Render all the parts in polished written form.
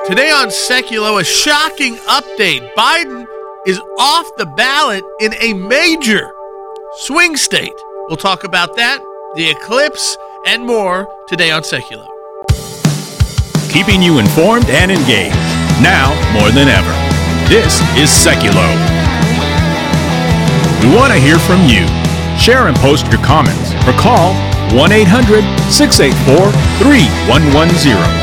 Today on Seculo, a shocking update. Biden is off the ballot in a major swing state. We'll talk about that, the eclipse, and more today on Seculo. Keeping you informed and engaged, now more than ever. This is Seculo. We want to hear from you. Share and post your comments or call 1-800-684-3110.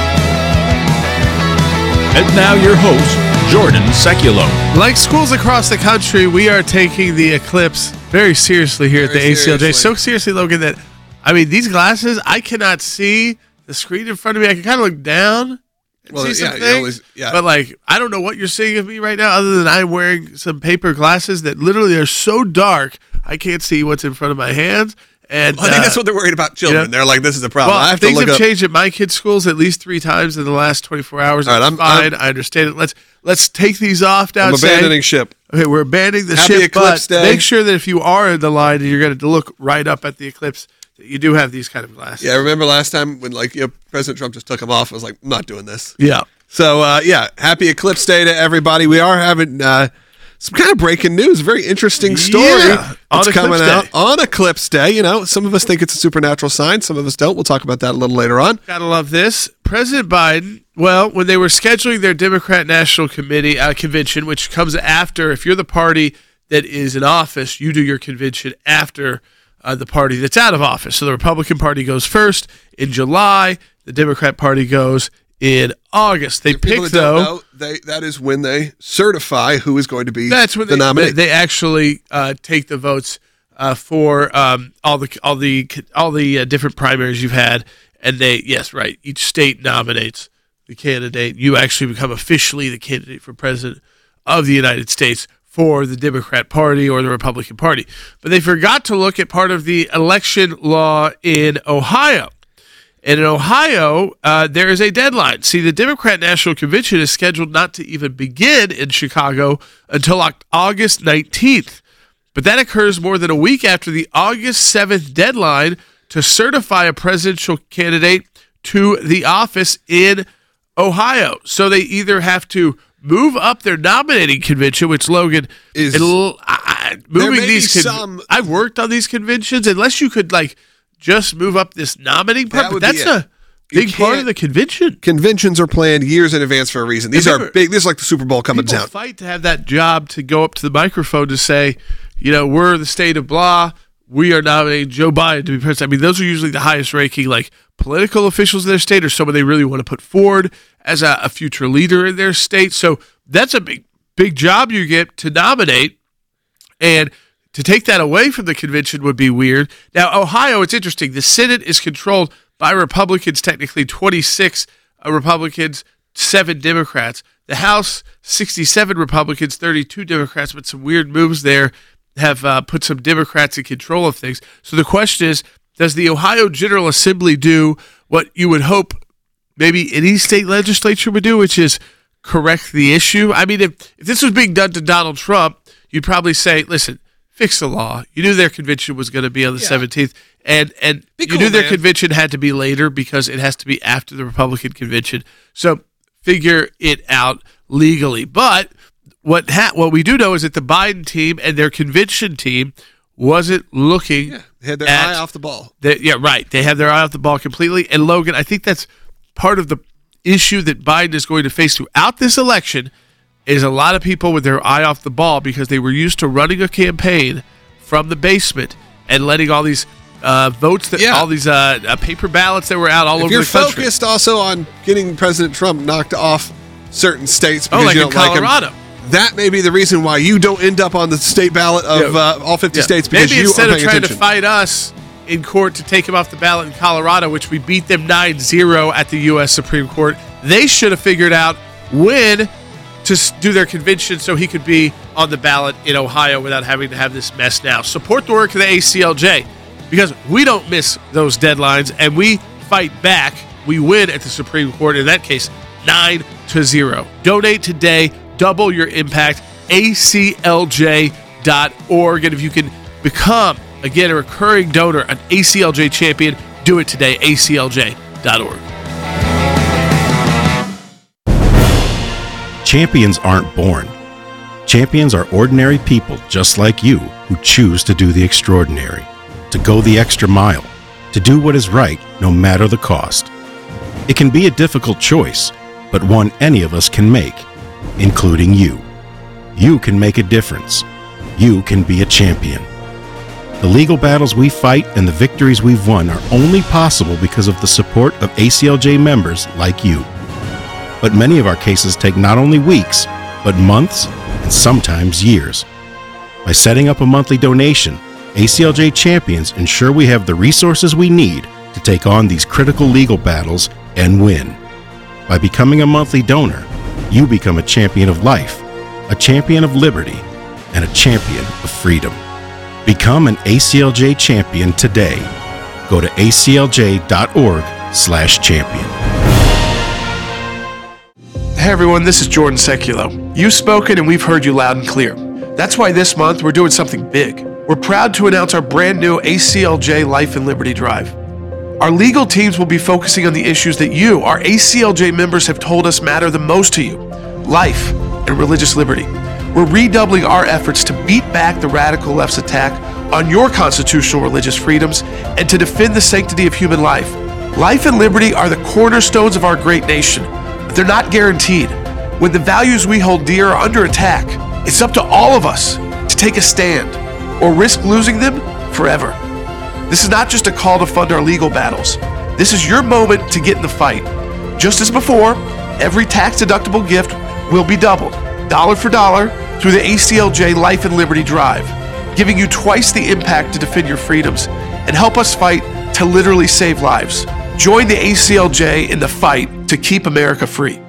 And now your host, Jordan Seculo. Like schools across the country, we are taking the eclipse very seriously here at the ACLJ. So seriously, Logan, that, these glasses, I cannot see the screen in front of me. I can kind of look down and see some things. But, I don't know what you're seeing of me right now other than I'm wearing some paper glasses that literally are so dark, I can't see what's in front of my hands. And I think that's what they're worried about children. They're like, this is a problem. Well, things have changed at my kids' schools at least 3 times in the last 24 hours. All right, I'm fine. I understand it. Let's take these off now. I'm abandoning ship. Okay, we're abandoning the Happy ship, Eclipse but Day. Make sure that if you are in the line and you're going to look right up at the eclipse, that you do have these kind of glasses. Yeah, I remember last time when President Trump just took them off. I was like, I'm not doing this. Yeah. So, happy Eclipse Day to everybody. We are having some kind of breaking news. Very interesting story. Yeah, it's coming out on Eclipse Day. Some of us think it's a supernatural sign. Some of us don't. We'll talk about that a little later on. Gotta love this. President Biden, when they were scheduling their Democrat National Committee convention, which comes after, if you're the party that is in office, you do your convention after the party that's out of office. So the Republican Party goes first in July. The Democrat Party goes in August. They pick, though. That is when they certify who is going to be the nominee. They actually take the votes for all the different primaries you've had, and each state nominates the candidate. You actually become officially the candidate for president of the United States for the Democrat Party or the Republican Party. But they forgot to look at part of the election law in Ohio. And in Ohio, there is a deadline. See, the Democrat National Convention is scheduled not to even begin in Chicago until August 19th. But that occurs more than a week after the August 7th deadline to certify a presidential candidate to the office in Ohio. So they either have to move up their nominating convention, which Logan is moving these. I've worked on these conventions. Unless you could just move up this nominating part, but that's a big part of the convention. Conventions are planned years in advance for a reason. These are big. This is like the Super Bowl coming to town. People fight to have that job to go up to the microphone to say, we're the state of blah. We are nominating Joe Biden to be president. Those are usually the highest ranking, political officials in their state or someone they really want to put forward as a future leader in their state. So that's a big job you get to nominate, and to take that away from the convention would be weird. Now, Ohio, it's interesting. The Senate is controlled by Republicans, technically 26 Republicans, 7 Democrats. The House, 67 Republicans, 32 Democrats, but some weird moves there have put some Democrats in control of things. So the question is, does the Ohio General Assembly do what you would hope maybe any state legislature would do, which is correct the issue? If this was being done to Donald Trump, you'd probably say, listen, fix the law. You knew their convention was going to be on the 17th, and you knew their convention had to be later because it has to be after the Republican convention. So figure it out legally. But what we do know is that the Biden team and their convention team wasn't looking. Yeah, they had their eye off the ball. They have their eye off the ball completely. And Logan, I think that's part of the issue that Biden is going to face throughout this election. Is a lot of people with their eye off the ball because they were used to running a campaign from the basement and letting all these votes, all these paper ballots that were out all over the country. If you're focused also on getting President Trump knocked off certain states because you don't like Colorado. That may be the reason why you don't end up on the state ballot of all 50 states because maybe you instead are of paying trying attention. to fight us in court to take him off the ballot in Colorado, which we beat them 9-0 at the U.S. Supreme Court, they should have figured out when to do their convention so he could be on the ballot in Ohio without having to have this mess now. Support the work of the ACLJ because we don't miss those deadlines and we fight back. We win at the Supreme Court, in that case, 9-0. Donate today. Double your impact. ACLJ.org. And if you can become, again, a recurring donor, an ACLJ champion, do it today. ACLJ.org. Champions aren't born. Champions are ordinary people just like you who choose to do the extraordinary, to go the extra mile, to do what is right no matter the cost. It can be a difficult choice, but one any of us can make, including you. You can make a difference. You can be a champion. The legal battles we fight and the victories we've won are only possible because of the support of ACLJ members like you. But many of our cases take not only weeks, but months and sometimes years. By setting up a monthly donation, ACLJ Champions ensure we have the resources we need to take on these critical legal battles and win. By becoming a monthly donor, you become a champion of life, a champion of liberty, and a champion of freedom. Become an ACLJ champion today. Go to aclj.org/champion. Hey everyone, this is Jordan Seculo. You've spoken and we've heard you loud and clear. That's why this month we're doing something big. We're proud to announce our brand new ACLJ Life and Liberty Drive. Our legal teams will be focusing on the issues that you, our ACLJ members, have told us matter the most to you: life and religious liberty. We're redoubling our efforts to beat back the radical left's attack on your constitutional religious freedoms and to defend the sanctity of human life. Life and liberty are the cornerstones of our great nation, but they're not guaranteed. When the values we hold dear are under attack, it's up to all of us to take a stand or risk losing them forever. This is not just a call to fund our legal battles. This is your moment to get in the fight. Just as before, every tax-deductible gift will be doubled, dollar for dollar, through the ACLJ Life and Liberty Drive, giving you twice the impact to defend your freedoms and help us fight to literally save lives. Join the ACLJ in the fight to keep America free.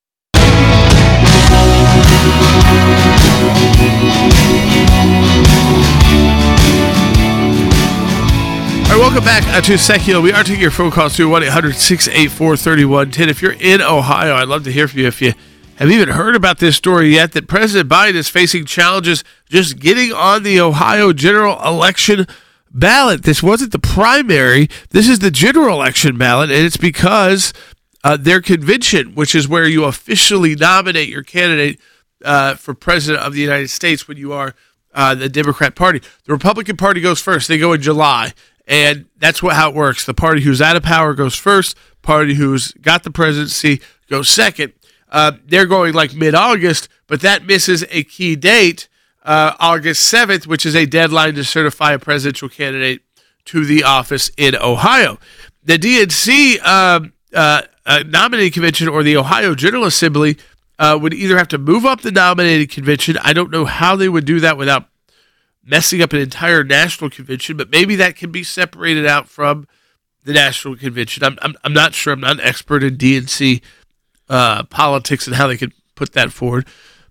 All right, welcome back to Seculo. We are taking your phone calls through 1-800-684-3110. If you're in Ohio, I'd love to hear from you. If you have even heard about this story yet, that President Biden is facing challenges just getting on the Ohio general election ballot. This wasn't the primary. This is the general election ballot, and it's because their convention, which is where you officially nominate your candidate for president of the United States when you are the Democrat Party. The Republican Party goes first. They go in July. And that's how it works. The party who's out of power goes first. Party who's got the presidency goes second. They're going like mid-August, but that misses a key date, August 7th, which is a deadline to certify a presidential candidate to the office in Ohio. The DNC nominating convention or the Ohio General Assembly would either have to move up the nominating convention. I don't know how they would do that without messing up an entire national convention, but maybe that can be separated out from the national convention. I'm not sure. I'm not an expert in DNC politics and how they could put that forward.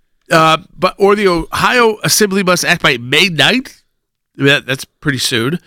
Or the Ohio Assembly must act by May 9th. That's pretty soon.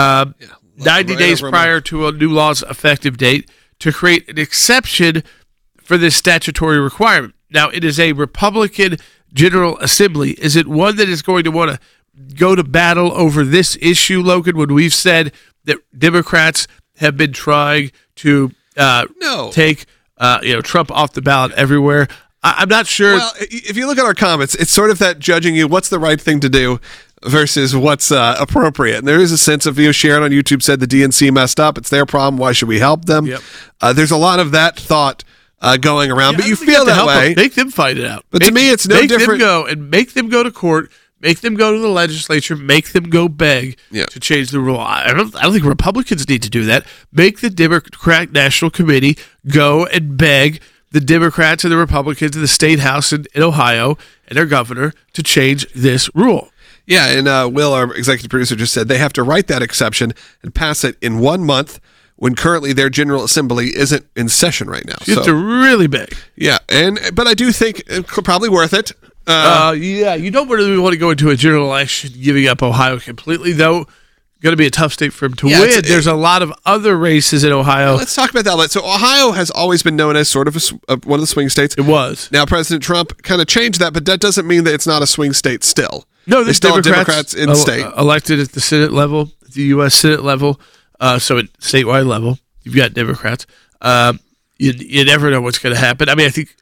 90 days prior to a new law's effective date to create an exception for this statutory requirement. Now, it is a Republican General Assembly. Is it one that is going to want to go to battle over this issue, Logan, when we've said that Democrats have been trying to take Trump off the ballot everywhere? I'm not sure. Well, if you look at our comments, it's sort of that judging you what's the right thing to do versus what's appropriate. And there is a sense of, Sharon on YouTube said the DNC messed up. It's their problem. Why should we help them? Yep. There's a lot of that thought going around, but you feel that way. Make them fight it out. But to me, it's no different. Make them go to court. Make them go to the legislature. Make them go beg to change the rule. I don't think Republicans need to do that. Make the Democratic National Committee go and beg the Democrats and the Republicans in the state house in Ohio and their governor to change this rule. Yeah, and Will, our executive producer, just said they have to write that exception and pass it in 1 month when currently their General Assembly isn't in session right now. It's really big. Yeah, but I do think it's probably worth it. You don't really want to go into a general election giving up Ohio completely, though. Going to be a tough state for him to win. There's a lot of other races in Ohio. Let's talk about that. So Ohio has always been known as sort of one of the swing states. It was. Now President Trump kind of changed that, but that doesn't mean that it's not a swing state still. No, there's still Democrats in the state. Elected at the Senate level, the U.S. Senate level, so at statewide level, you've got Democrats. You never know what's going to happen. I mean, I think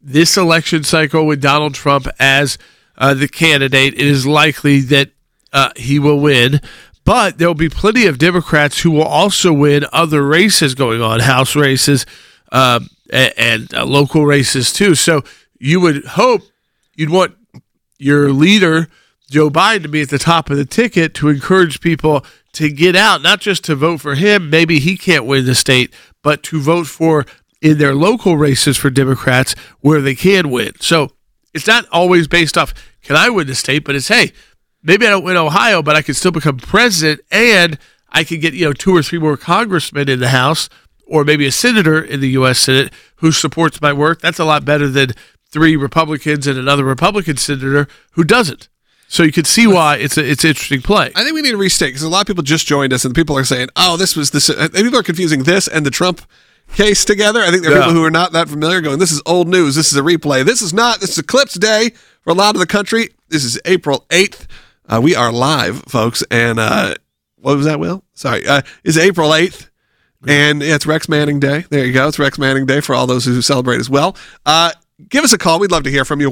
this election cycle with Donald Trump as the candidate, it is likely that he will win. But there will be plenty of Democrats who will also win other races going on, House races and local races too. So you would hope you'd want your leader, Joe Biden, to be at the top of the ticket to encourage people to get out, not just to vote for him. Maybe he can't win the state, but to vote for in their local races for Democrats where they can win. So it's not always based off, can I win the state? But it's, hey, maybe I don't win Ohio, but I can still become president, and I can get 2 or 3 more congressmen in the House, or maybe a senator in the U.S. Senate who supports my work. That's a lot better than 3 Republicans and another Republican senator who doesn't. So you can see why it's an interesting play. I think we need to restate, because a lot of people just joined us, and people are saying, "Oh, this was this." People are confusing this and the Trump case together. I think there are people who are not that familiar going, "This is old news. This is a replay. This is not. This is Eclipse Day for a lot of the country. This is April 8th. We are live, folks. And what was that, Will? Sorry. It's April 8th. And it's Rex Manning Day. There you go. It's Rex Manning Day for all those who celebrate as well. Give us a call. We'd love to hear from you.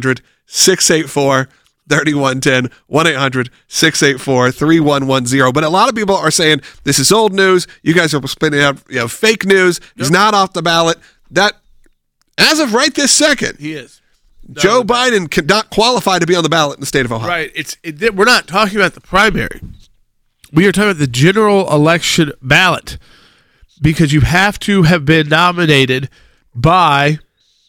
1-800-684-3110. 1-800-684-3110. But a lot of people are saying this is old news. You guys are spinning out fake news. He's not off the ballot. That, as of right this second, He is. Joe Biden cannot qualify to be on the ballot in the state of Ohio. Right. We're not talking about the primary. We are talking about the general election ballot, because you have to have been nominated by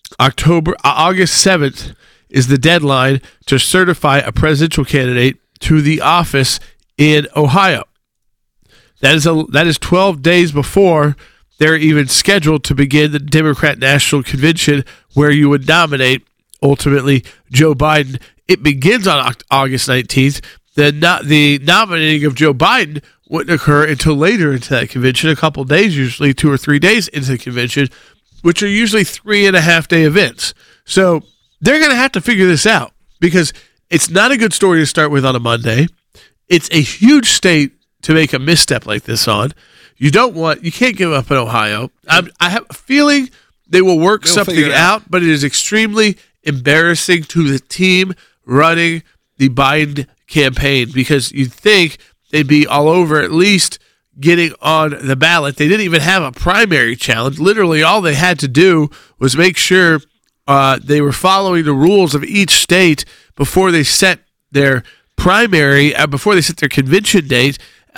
August 7th is the deadline to certify a presidential candidate to the office in Ohio. That is 12 days before they're even scheduled to begin the Democrat National Convention, where you would nominate ultimately Joe Biden. It begins on August 19th. The nominating of Joe Biden wouldn't occur until later into that convention, a couple days, usually 2 or 3 days into the convention, which are usually 3.5-day events. So they're going to have to figure this out, because it's not a good story to start with on a Monday. It's a huge state to make a misstep like this on. You can't give up in Ohio. I have a feeling they will work something out, but it is extremely embarrassing to the team running the Biden campaign, because you'd think they'd be all over at least getting on the ballot. They didn't even have a primary challenge. Literally, all they had to do was make sure they were following the rules of each state before they set their primary, before they set their convention date.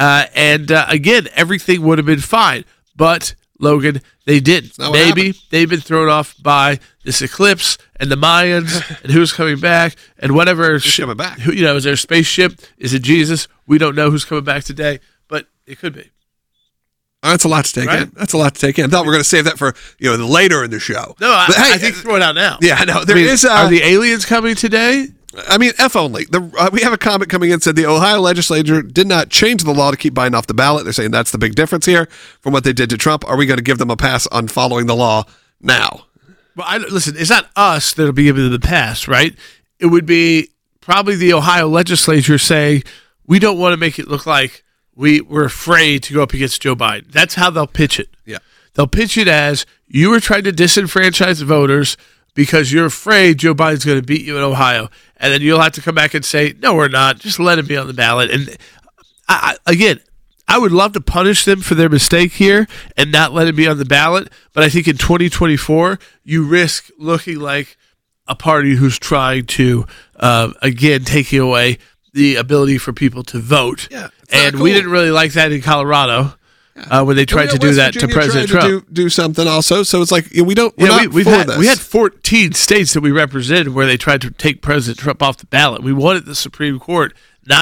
Again, everything would have been fine. But, Logan, they didn't. Maybe they've been thrown off by this eclipse and the Mayans and who's coming back and whatever. Who's coming back? Is there a spaceship? Is it Jesus? We don't know who's coming back today, but it could be. That's a lot to take in. That's a lot to take in. I thought we were going to save that for later in the show. No, I think throw it out now. Yeah, I know. Are the aliens coming today? I mean, F only. We have a comment coming in that said the Ohio legislature did not change the law to keep Biden off the ballot. They're saying that's the big difference here from what they did to Trump. Are we going to give them a pass on following the law now? Well, listen, it's not us that'll be given the pass, right? It would be probably the Ohio legislature saying, we don't want to make it look like we're afraid to go up against Joe Biden. That's how they'll pitch it. Yeah. They'll pitch it as, you were trying to disenfranchise voters because you're afraid Joe Biden's going to beat you in Ohio. And then you'll have to come back and say, no, we're not. Just let him be on the ballot. And I would love to punish them for their mistake here and not let him be on the ballot. But I think in 2024, you risk looking like a party who's trying to, again, taking away the ability for people to vote. Yeah, and we didn't really like that in Colorado. When they tried to do that to President Trump. Do something also. So it's like, we had 14 states that we represented where they tried to take President Trump off the ballot. We wanted the Supreme Court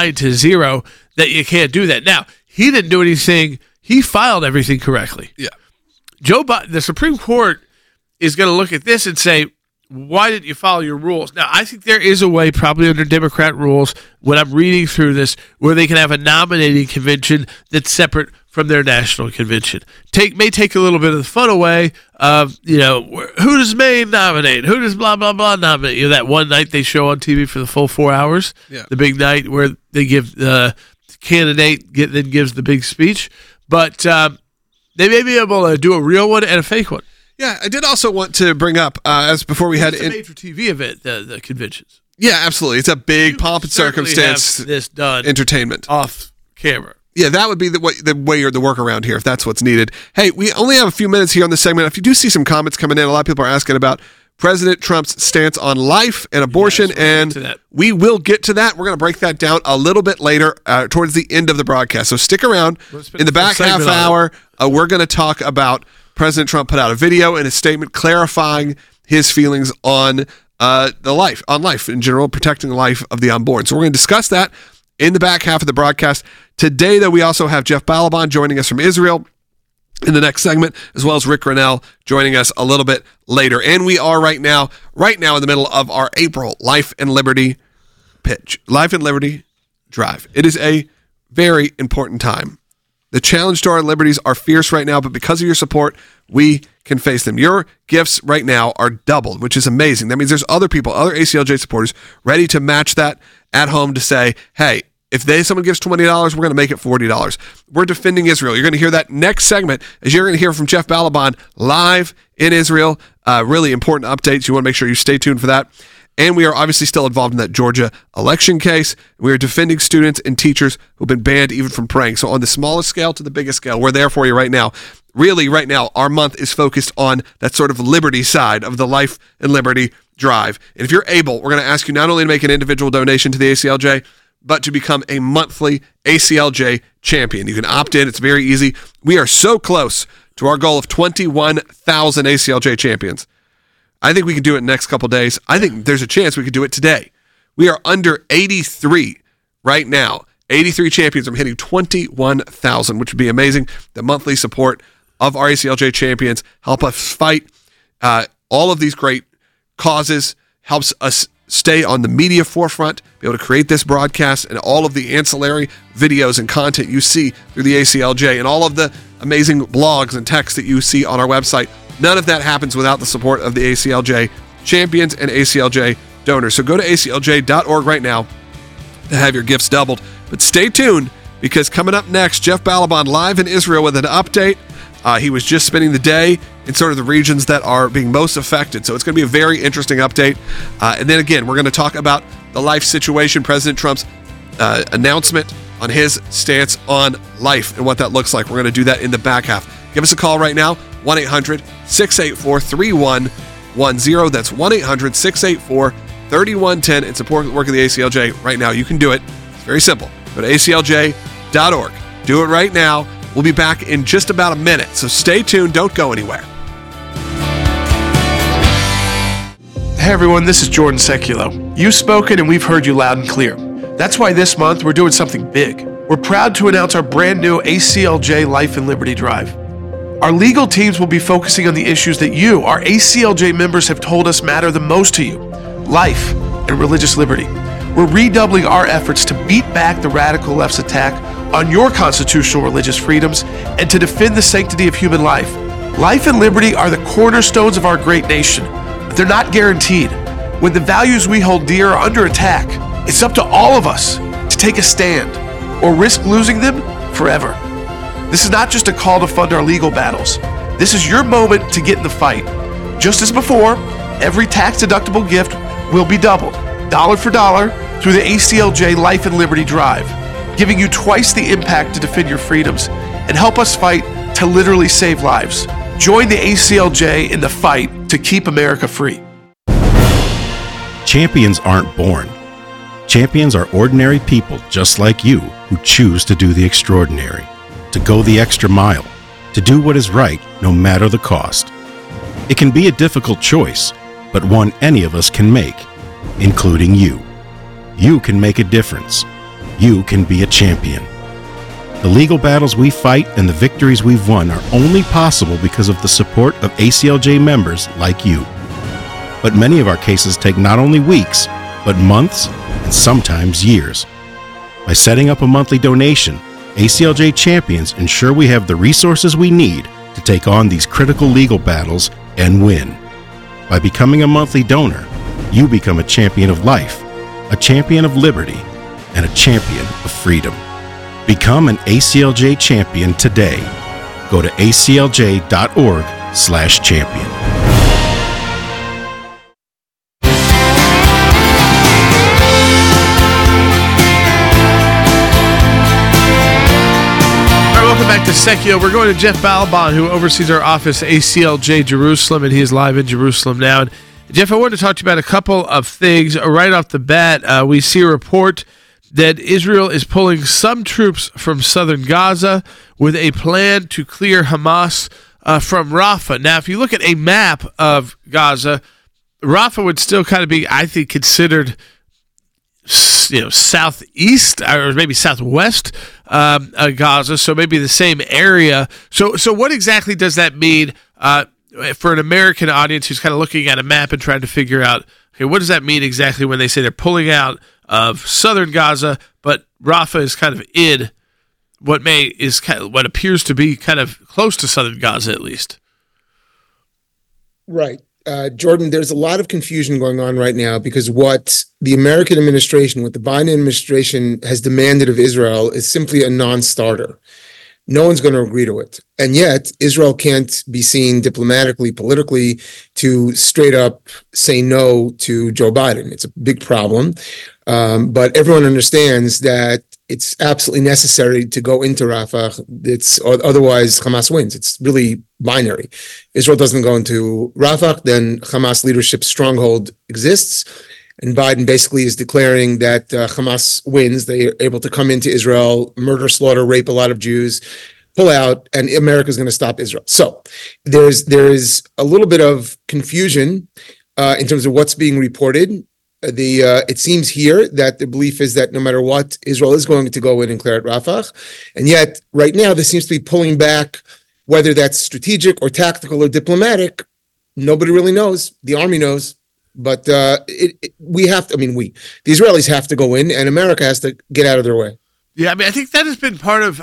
9-0 that you can't do that. Now, he didn't do anything. He filed everything correctly. Yeah. Joe Biden, the Supreme Court is going to look at this and say, why didn't you follow your rules? Now, I think there is a way, probably under Democrat rules, when I'm reading through this, where they can have a nominating convention that's separate from their national convention. May take a little bit of the fun away of, who does Maine nominate? Who does blah, blah, blah nominate? That one night they show on TV for the full 4 hours, the big night where they give the candidate then gives the big speech. But they may be able to do a real one and a fake one. Yeah, I did also want to bring up, as before we had It's a made-for-TV event, the conventions. Yeah, absolutely. It's a big pomp and Certainly circumstance have this done entertainment. off camera. Yeah, that would be the way or the workaround here if that's what's needed. Hey, we only have a few minutes here on this segment. If you do see some comments coming in, a lot of people are asking about President Trump's stance on life and abortion, and we will get to that. We're going to break that down a little bit later towards the end of the broadcast. So stick around. In the back half hour, we're going to talk about President Trump put out a video and a statement clarifying his feelings on life in general, protecting the life of the unborn. So we're going to discuss that in the back half of the broadcast. Today, though, we also have Jeff Balaban joining us from Israel in the next segment, as well as Rick Grinnell joining us a little bit later. And we are right now in the middle of our April Life and Liberty pitch, Life and Liberty Drive. It is a very important time. The challenge to our liberties are fierce right now, but because of your support, we can face them. Your gifts right now are doubled, which is amazing. That means there's other people, other ACLJ supporters, ready to match that at home to say, hey, if someone gives $20, we're going to make it $40. We're defending Israel. You're going to hear that next segment, as you're going to hear from Jeff Balaban live in Israel. Really important updates. You want to make sure you stay tuned for that. And we are obviously still involved in that Georgia election case. We are defending students and teachers who've been banned even from praying. So on the smallest scale to the biggest scale, we're there for you right now. Really, right now, our month is focused on that sort of liberty side of the Life and Liberty Drive. And if you're able, we're going to ask you not only to make an individual donation to the ACLJ, but to become a monthly ACLJ champion. You can opt in. It's very easy. We are so close to our goal of 21,000 ACLJ champions. I think we can do it in the next couple days. I think there's a chance we could do it today. We are under 83 right now. 83 champions. I'm hitting 21,000, which would be amazing. The monthly support of our ACLJ champions help us fight all of these great causes, helps us stay on the media forefront, be able to create this broadcast and all of the ancillary videos and content you see through the ACLJ and all of the amazing blogs and texts that you see on our website. None of that happens without the support of the ACLJ champions and ACLJ donors. So go to aclj.org right now to have your gifts doubled. But stay tuned, because coming up next, Jeff Balaban live in Israel with an update. He was just spending the day in sort of the regions that are being most affected. So it's going to be a very interesting update. And then again, we're going to talk about the life situation, President Trump's announcement on his stance on life and what that looks like. We're going to do that in the back half. Give us a call right now, 1-800-684-3110. That's 1-800-684-3110. And support the work of the ACLJ right now. You can do it. It's very simple. Go to aclj.org. Do it right now. We'll be back in just about a minute, so stay tuned. Don't go anywhere. Hey everyone, this is Jordan Seculo. You've spoken and we've heard you loud and clear. That's why this month we're doing something big. We're proud to announce our brand new ACLJ Life and Liberty Drive. Our legal teams will be focusing on the issues that you, our ACLJ members, have told us matter the most to you: life and religious liberty. We're redoubling our efforts to beat back the radical left's attack on your constitutional religious freedoms and to defend the sanctity of human life. Life and liberty are the cornerstones of our great nation, but they're not guaranteed. When the values we hold dear are under attack, it's up to all of us to take a stand or risk losing them forever. This is not just a call to fund our legal battles. This is your moment to get in the fight. Just as before, every tax-deductible gift will be doubled, dollar for dollar, through the ACLJ Life and Liberty Drive, giving you twice the impact to defend your freedoms and help us fight to literally save lives. Join the ACLJ in the fight to keep America free. Champions aren't born. Champions are ordinary people just like you who choose to do the extraordinary, to go the extra mile, to do what is right no matter the cost. It can be a difficult choice, but one any of us can make, including you. You can make a difference. You can be a champion. The legal battles we fight and the victories we've won are only possible because of the support of ACLJ members like you. But many of our cases take not only weeks, but months and sometimes years. By setting up a monthly donation, ACLJ champions ensure we have the resources we need to take on these critical legal battles and win. By becoming a monthly donor, you become a champion of life, a champion of liberty, and a champion of freedom. Become an ACLJ champion today. Go to aclj.org Israel.com/champion. Welcome back to Secchio. We're going to Jeff Balban, who oversees our office, ACLJ Jerusalem, and he is live in Jerusalem now. And Jeff, I wanted to talk to you about a couple of things. Right off the bat, we see a report that Israel is pulling some troops from southern Gaza with a plan to clear Hamas from Rafah. Now, if you look at a map of Gaza, Rafah would still kind of be, I think, considered southeast or maybe southwest Gaza, so maybe the same area. So what exactly does that mean for an American audience who's kind of looking at a map and trying to figure out, okay, what does that mean exactly when they say they're pulling out of southern Gaza, but Rafah is kind of in what appears to be kind of close to southern Gaza at least? Right. Jordan, there's a lot of confusion going on right now because what the American administration, what the Biden administration has demanded of Israel is simply a non-starter. No one's going to agree to it. And yet, Israel can't be seen diplomatically, politically, to straight up say no to Joe Biden. It's a big problem. But everyone understands that it's absolutely necessary to go into Rafah. Otherwise Hamas wins. It's really binary. Israel doesn't go into Rafah, then Hamas leadership stronghold exists. And Biden basically is declaring that Hamas wins. They are able to come into Israel, murder, slaughter, rape a lot of Jews, pull out, and America is going to stop Israel. So there is a little bit of confusion in terms of what's being reported. It seems here that the belief is that no matter what, Israel is going to go in and clear out Rafah. And yet, right now, there seems to be pulling back, whether that's strategic or tactical or diplomatic. Nobody really knows. The army knows. But the Israelis have to go in, and America has to get out of their way. Yeah, I mean, I think that has been part of,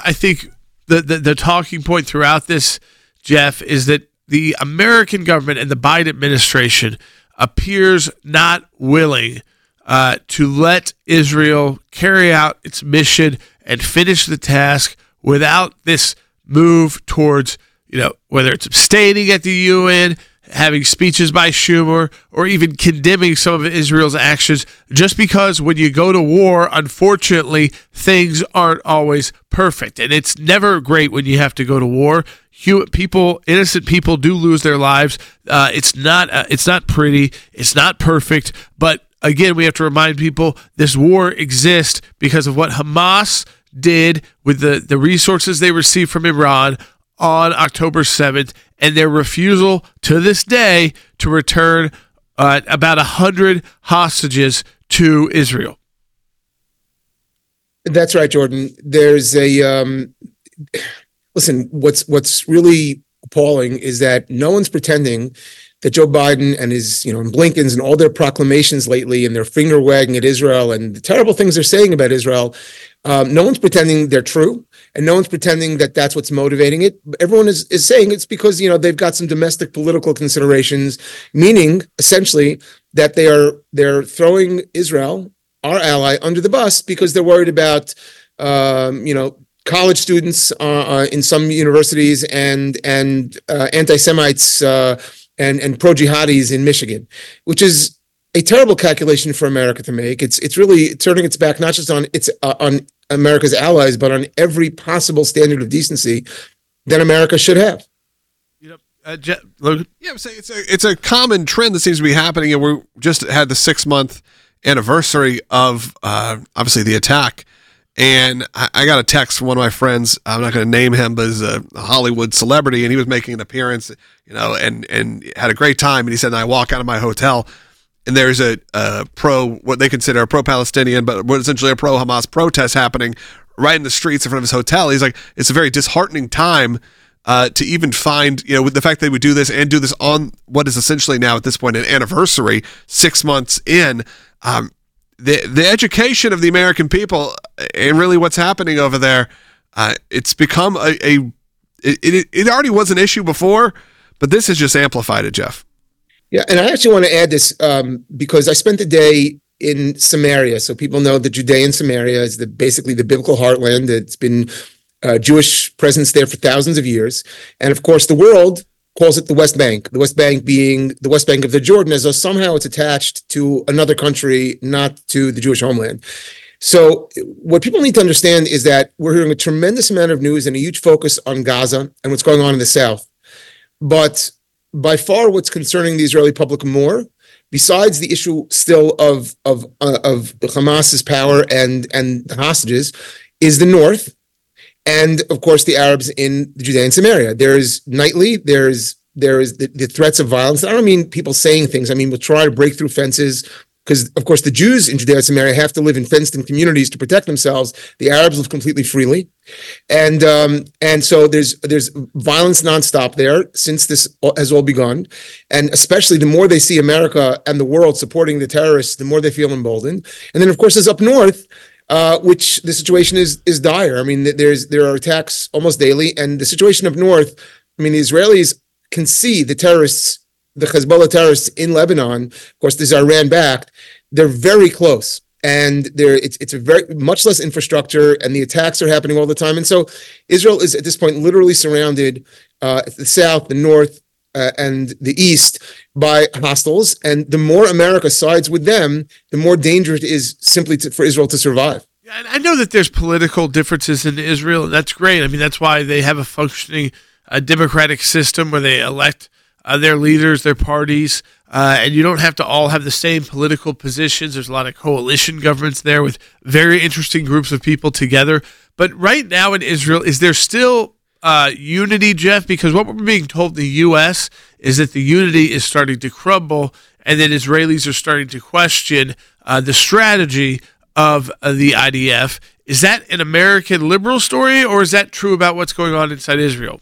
the talking point throughout this, Jeff, is that the American government and the Biden administration appears not willing to let Israel carry out its mission and finish the task without this move towards, whether it's abstaining at the UN, having speeches by Schumer, or even condemning some of Israel's actions, just because when you go to war, unfortunately, things aren't always perfect. And it's never great when you have to go to war. Innocent people do lose their lives. It's not pretty. It's not perfect. But again, we have to remind people this war exists because of what Hamas did with the resources they received from Iran on October 7th, and their refusal to this day to return about 100 hostages to Israel. That's right, Jordan. There's listen, what's really appalling is that no one's pretending that Joe Biden and his, and Blinken's and all their proclamations lately and their finger wagging at Israel and the terrible things they're saying about Israel, no one's pretending they're true, and no one's pretending that that's what's motivating it. Everyone is saying it's because, they've got some domestic political considerations, meaning essentially that they're throwing Israel, our ally, under the bus because they're worried about, college students in some universities and anti-Semites and pro-jihadis in Michigan, which is a terrible calculation for America to make. It's really turning its back not just on America's allies, but on every possible standard of decency that America should have. It's a common trend that seems to be happening, and we just had the 6-month anniversary of obviously the attack. And I got a text from one of my friends. I'm not going to name him, but he's a Hollywood celebrity, and he was making an appearance, and had a great time. And he said, and I walk out of my hotel, and there's a what they consider a pro-Palestinian, but what essentially a pro-Hamas protest happening right in the streets in front of his hotel. He's like, it's a very disheartening time to even find, with the fact that they would do this and do this on what is essentially now at this point an anniversary, 6 months in. The education of the American people and really what's happening over there, it's become it already was an issue before, but this has just amplified it, Jeff. Yeah, and I actually want to add this because I spent the day in Samaria, so people know that Judean Samaria is basically the biblical heartland. It's been Jewish presence there for thousands of years, and of course the world calls it the West Bank. The West Bank being the West Bank of the Jordan, as though somehow it's attached to another country, not to the Jewish homeland. So what people need to understand is that we're hearing a tremendous amount of news and a huge focus on Gaza and what's going on in the south. But by far what's concerning the Israeli public more, besides the issue still of Hamas's power and the hostages, is the north. And of course, the Arabs in Judea and Samaria. There's the threats of violence. I don't mean people saying things. I mean, we'll try to break through fences, because, of course, the Jews in Judea and Samaria have to live in fenced-in communities to protect themselves. The Arabs live completely freely. And so there's violence nonstop there since this has all begun. And especially the more they see America and the world supporting the terrorists, the more they feel emboldened. And then, of course, there's up north, which the situation is dire. I mean, there are attacks almost daily. And the situation up north, I mean, the Israelis can see the terrorists, the Hezbollah terrorists in Lebanon. Of course, this is Iran-backed. They're very close, and it's a very much less infrastructure, and the attacks are happening all the time. And so Israel is at this point literally surrounded, the south, the north, and the east by hostiles. And the more America sides with them, the more dangerous it is simply for Israel to survive. Yeah, and I know that there's political differences in Israel, and that's great. I mean, that's why they have a functioning democratic system where they elect their leaders, their parties, and you don't have to all have the same political positions. There's a lot of coalition governments there with very interesting groups of people together. But right now in Israel, is there still unity, Jeff? Because what we're being told in the U.S. is that the unity is starting to crumble, and then Israelis are starting to question the strategy of the IDF. Is that an American liberal story, or is that true about what's going on inside Israel?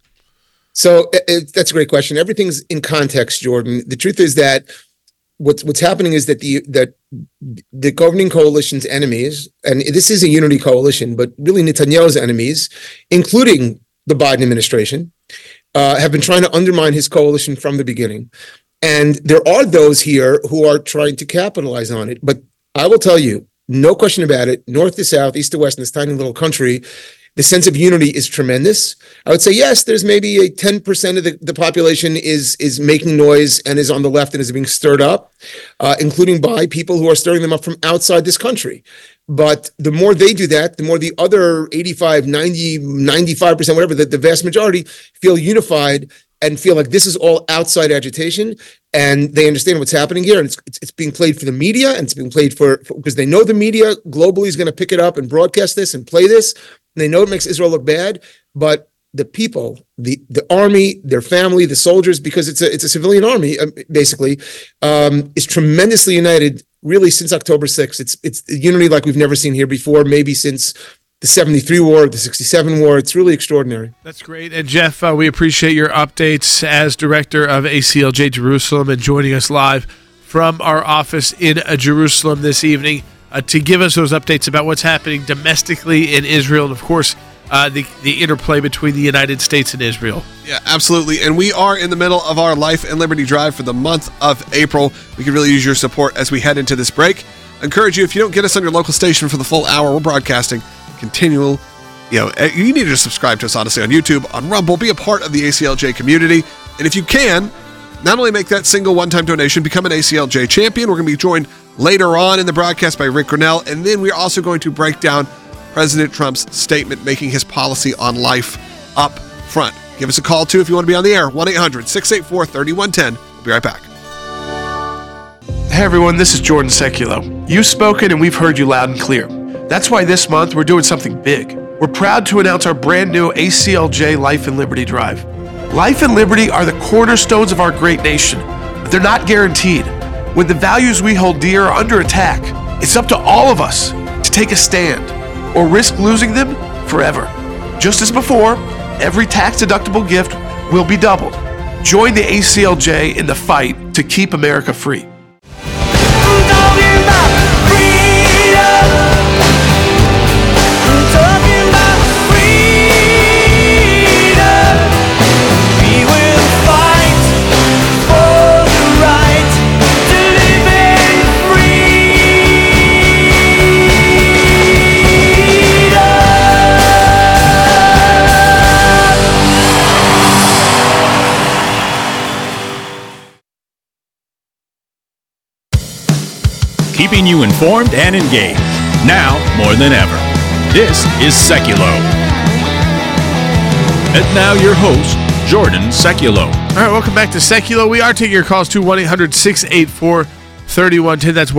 So that's a great question. Everything's in context, Jordan. The truth is that what's happening is that the governing coalition's enemies, and this is a unity coalition, but really Netanyahu's enemies, including the Biden administration, have been trying to undermine his coalition from the beginning. And there are those here who are trying to capitalize on it. But I will tell you, no question about it, north to south, east to west, in this tiny little country, the sense of unity is tremendous. I would say, yes, there's maybe a 10% of the population is making noise and is on the left and is being stirred up, including by people who are stirring them up from outside this country. But the more they do that, the more the other 85, 90, 95%, whatever, the vast majority feel unified and feel like this is all outside agitation, and they understand what's happening here, and it's being played for the media, and it's being played for because they know the media globally is going to pick it up and broadcast this and play this. They know it makes Israel look bad, but the people, the army, their family, the soldiers, because it's a civilian army, basically, is tremendously united, really, since October 6th. It's unity like we've never seen here before, maybe since the 73 war, the 67 war. It's really extraordinary. That's great. And Jeff, we appreciate your updates as director of ACLJ Jerusalem and joining us live from our office in Jerusalem this evening. To give us those updates about what's happening domestically in Israel, and of course, the interplay between the United States and Israel. Yeah, absolutely. And we are in the middle of our Life and Liberty Drive for the month of April. We could really use your support as we head into this break. I encourage you, if you don't get us on your local station for the full hour, we're broadcasting continual. You need to subscribe to us, honestly, on YouTube, on Rumble, be a part of the ACLJ community. And if you can, not only make that single one-time donation, become an ACLJ champion. We're going to be joined later on in the broadcast by Rick Grinnell, and then we're also going to break down President Trump's statement making his policy on life up front. Give us a call, too, if you want to be on the air, 1-800-684-3110. We'll be right back. Hey, everyone, this is Jordan Seculo. You've spoken, and we've heard you loud and clear. That's why this month we're doing something big. We're proud to announce our brand new ACLJ Life and Liberty Drive. Life and liberty are the cornerstones of our great nation, but they're not guaranteed. When the values we hold dear are under attack, it's up to all of us to take a stand or risk losing them forever. Just as before, every tax-deductible gift will be doubled. Join the ACLJ in the fight to keep America free. keeping you informed and engaged. Now more than ever. This is Seculo. And now your host, Jordan Seculo. All right, welcome back to Seculo. We are taking your calls to 1-800-684-3110. That's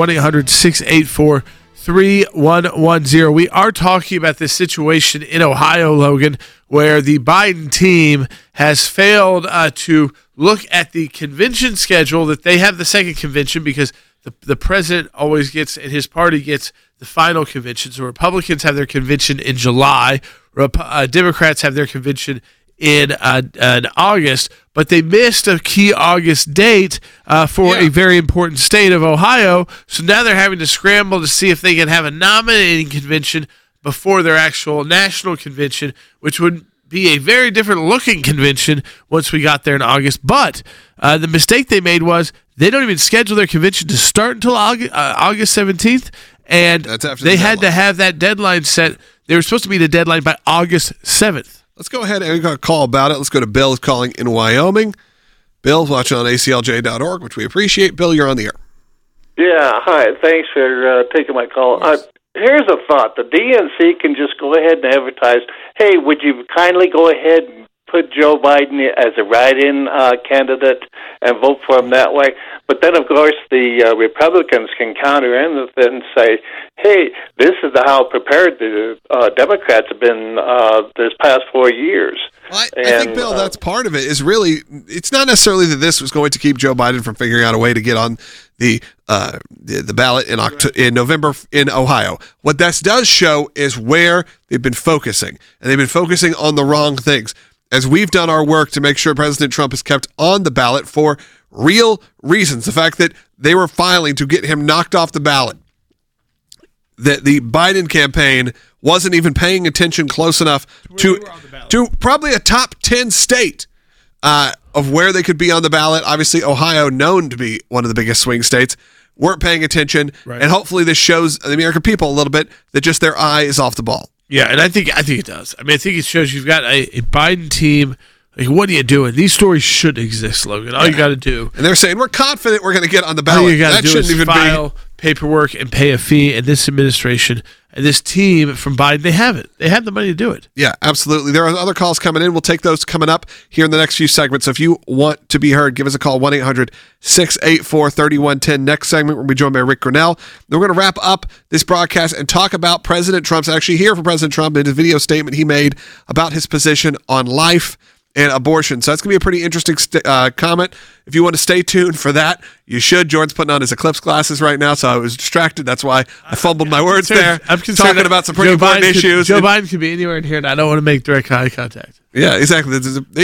1-800-684-3110. We are talking about this situation in Ohio, Logan, where the Biden team has failed to look at the convention schedule, that they have the second convention because the president always gets, and his party gets, the final convention. So Republicans have their convention in July. Democrats have their convention in August, but they missed a key August date for a very important state of Ohio. So now they're having to scramble to see if they can have a nominating convention before their actual national convention, which would be a very different looking convention once we got there in August. But the mistake they made was they don't even schedule their convention to start until August 17th, and they had to have that deadline set. They were supposed to meet a deadline by August 7th. Let's go ahead and we got a call about it. Let's go to Bill, who's calling in Wyoming. Bill's watching on aclj.org, which we appreciate. Bill, you're on the air. Yeah, hi. Thanks for taking my call. Here's a thought. The DNC can just go ahead and advertise, hey, would you kindly go ahead and put Joe Biden as a write-in candidate and vote for him that way? But then, of course, the Republicans can counter in with it and say, hey, this is how prepared the Democrats have been this past 4 years. Well, I think, Bill, that's part of it. Is really, it's not necessarily that this was going to keep Joe Biden from figuring out a way to get on the ballot in November in Ohio. What this does show is where they've been focusing, and they've been focusing on the wrong things. As we've done our work to make sure President Trump is kept on the ballot for real reasons, the fact that they were filing to get him knocked off the ballot, that the Biden campaign wasn't even paying attention close enough to probably a top 10 state of where they could be on the ballot. Obviously, Ohio, known to be one of the biggest swing states, weren't paying attention. Right. And hopefully this shows the American people a little bit that just their eye is off the ball. Yeah, and I think it does. I mean, I think it shows you've got a Biden team. Like, what are you doing? These stories should exist, Logan. All you got to do. And they're saying, we're confident we're going to get on the ballot. All you got to do is file paperwork and pay a fee. And this administration and this team from Biden, they have it. They have the money to do it. Yeah, absolutely. There are other calls coming in. We'll take those coming up here in the next few segments. So if you want to be heard, give us a call, 1-800-684-3110. Next segment, we'll be joined by Rick Grinnell. Then we're going to wrap up this broadcast and talk about President Trump's, actually hear from President Trump in his video statement he made about his position on life and abortion. So that's going to be a pretty interesting comment. If you want to stay tuned for that, you should. Jordan's putting on his Eclipse glasses right now, so I was distracted. That's why I fumbled my words there. I'm talking about some pretty important issues. Joe Biden could be anywhere in here, and I don't want to make direct eye contact. Yeah, exactly.